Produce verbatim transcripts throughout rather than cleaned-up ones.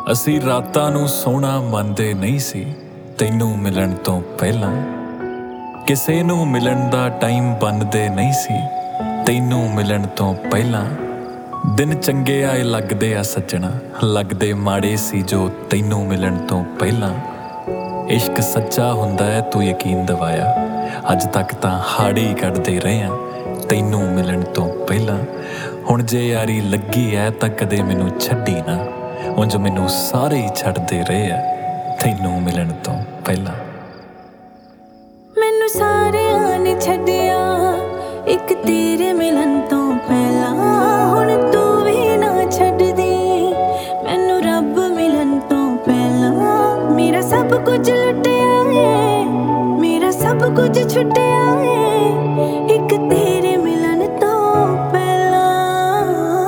ਅਸੀਂ ਰਾਤਾਂ ਨੂੰ ਸੋਹਣਾ ਮੰਨਦੇ ਨਹੀਂ ਸੀ ਤੈਨੂੰ ਮਿਲਣ ਤੋਂ ਪਹਿਲਾਂ। ਕਿਸੇ ਨੂੰ ਮਿਲਣ ਦਾ ਟਾਈਮ ਬਣਦੇ ਨਹੀਂ ਸੀ ਤੈਨੂੰ ਮਿਲਣ ਤੋਂ ਪਹਿਲਾਂ। ਦਿਨ ਚੰਗੇ ਆਏ ਲੱਗਦੇ ਆ ਸੱਜਣਾ, ਲੱਗਦੇ ਮਾੜੇ ਸੀ ਜੋ ਤੈਨੂੰ ਮਿਲਣ ਤੋਂ ਪਹਿਲਾਂ। ਇਸ਼ਕ ਸੱਚਾ ਹੁੰਦਾ ਹੈ ਤੂੰ ਯਕੀਨ ਦਿਵਾਇਆ, ਅੱਜ ਤੱਕ ਤਾਂ ਹਾੜੇ ਕੱਢਦੇ ਰਹੇ ਆ ਤੈਨੂੰ ਮਿਲਣ ਤੋਂ ਪਹਿਲਾਂ। ਹੁਣ ਜੇ ਯਾਰੀ ਲੱਗੀ ਐ ਤਾਂ ਕਦੇ ਮੈਨੂੰ ਛੱਡੀ ਨਾ, ਉਂਝ ਮੈਨੂੰ ਸਾਰੇ ਹੀ ਛੱਡਦੇ ਰਹੇ ਆ ਤੈਨੂੰ ਮਿਲਣ ਤੋਂ ਪਹਿਲਾਂ। ਮੈਨੂੰ ਸਾਰਿਆਂ ਨੇ ਛੱਡਿਆ ਇੱਕ ਤੇਰੇ ਮਿਲਣ ਤੋਂ ਪਹਿਲਾਂ। ਹੁਣ ਤੂੰ ਵੀ ਨਾ ਛੱਡਦੀ ਮੈਨੂੰ ਰੱਬ ਮਿਲਣ ਤੋਂ ਪਹਿਲਾਂ। ਮੇਰਾ ਸਭ ਕੁਝ ਲੁੱਟਿਆ ਏ, ਮੇਰਾ ਸਭ ਕੁਝ ਛੁੱਟਿਆ ਏ ਇੱਕ ਤੇਰੇ ਮਿਲਣ ਤੋਂ ਪਹਿਲਾਂ।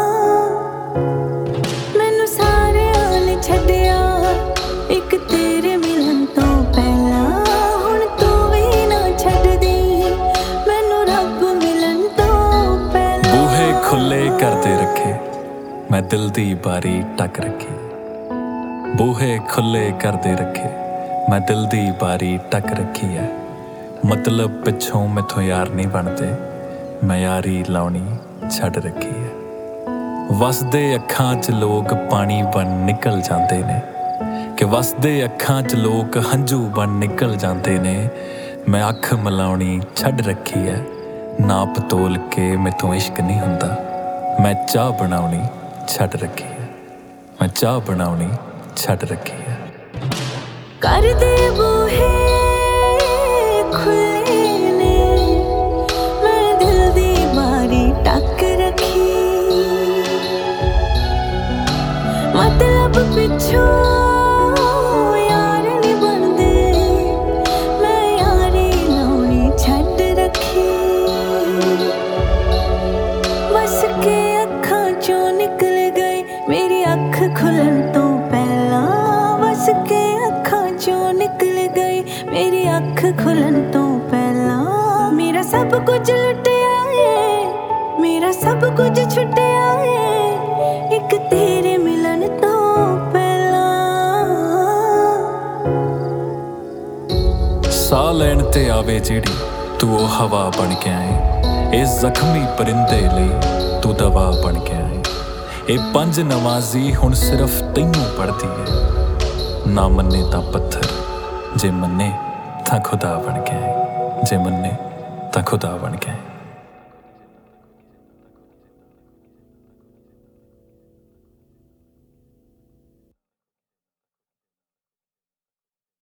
ਮੈਨੂੰ ਸਾਰਿਆਂ ਨੇ ਛੱਡਿਆ ਇੱਕ ਤੇਰੇ ਮਿਲਣ ਤੋਂ ਪਹਿਲਾਂ। ਹੁਣ ਤੂੰ ਵੀ ਨਾ ਛੱਡਦੀ ਮੈਨੂੰ ਰੱਬ ਮਿਲਣ ਤੋਂ ਪਹਿਲਾਂ। ਬੂਹੇ ਖੁੱਲੇ ਕਰਦੇ ਰੱਖੇ ਮੈਂ ਦਿਲ ਦੀ ਬਾਰੀ ਟੱਕ ਰੱਖੀ। ਬੂਹੇ ਖੁੱਲੇ ਕਰਦੇ ਰੱਖੇ ਮੈਂ ਦਿਲ ਦੀ ਬਾਰੀ ਟੱਕ ਰੱਖੀ ਐ। ਮਤਲਬ ਪਿੱਛੋਂ ਮੈਥੋਂ ਯਾਰ ਨਹੀਂ ਬਣਦੇ, ਮੈਂ ਯਾਰੀ ਲਾਉਣੀ ਛੱਡ ਰੱਖੀ ਐ। ਵਸਦੇ ਅੱਖਾਂ 'ਚ ਲੋਕ ਪਾਣੀ ਬਣ ਨਿਕਲ ਜਾਂਦੇ ਨੇ, ਕਿ ਵਸਦੇ ਅੱਖਾਂ 'ਚ ਲੋਕ ਹੰਝੂ ਬਣ ਨਿਕਲ ਜਾਂਦੇ ਨੇ। ਮੈਂ ਅੱਖ ਮਿਲਾਉਣੀ ਛੱਡ ਰੱਖੀ ਐ। ਨਾਪ ਤੋਲ ਕੇ ਮੈਥੋਂ ਇਸ਼ਕ ਨਹੀਂ ਹੁੰਦਾ, ਮੈਂ ਚਾਹ ਬਣਾਉਣੀ ਛੱਡ ਰੱਖੀ ਐ। ਮੈਂ ਚਾਹ ਬਣਾਉਣੀ ਛੱਡ ਰੱਖੀ ਐ। ਕਰਦੇ ਬੂਹੇ ਖੁੱਲੇ ਨੇ ਮੈਂ ਦਿਲ ਦੀ ਬਾਰੀ ਟੱਕ ਰੱਖੀ। ਮਤਲਬ ਪਿੱਛੋਂ ਯਾਰ ਨਹੀਂ ਬਣਦੇ, ਮੈਂ ਯਾਰੀ ਲਾਉਣੀ ਛੱਡ ਰੱਖੀ। ਵਸ ਕੇ ਅੱਖਾਂ ਚੋਂ ਨਿਕਲ ਗਏ ਮੇਰੀ ਅੱਖ ਖੁੱਲਣ ਤੋਂ ਪਹਿਲਾਂ। ਵਸ ਕੇ ਅੱਖਾਂ ਚੋਂ ਨਿਕਲ ਗਈ ਮੇਰੀ ਅੱਖ ਖੁੱਲਣ ਤੋਂ ਪਹਿਲਾਂ। ਮੇਰਾ ਸਭ ਕੁਝ ਲੁੱਟਿਆ ਏ, ਮੇਰਾ ਸਭ ਕੁਝ ਛੁੱਟਿਆ ਏ ਇੱਕ ਤੇਰੇ ਮਿਲਣ ਤੋਂ ਪਹਿਲਾਂ। ਸਾਹ ਲੈਣ ਤੇ ਆਵੇ ਜਿਹੜੀ ਤੂੰ ਉਹ ਹਵਾ ਬਣ ਕੇ ਆਏ। ਇਸ ਜ਼ਖਮੀ ਪਰਿੰਦੇ ਲਈ ਤੂੰ ਦਵਾ ਬਣ ਕੇ ਆਏ। ਇਹ ਪੰਜ ਨਵਾਜ਼ੀ ਹੁਣ ਸਿਰਫ ਤੈਨੂੰ ਪੜਦੀ ਏ। ਨਾ ਮੰਨੇ ਤਾਂ ਪੱਥਰ, ਜੇ ਮੰਨੇ ਤਾਂ ਖੁਦਾ ਬਣ ਕੇ ਆਏ। ਜੇ ਮੰਨੇ ਤਾਂ ਖੁਦਾ ਬਣ ਕੇ ਆਏ।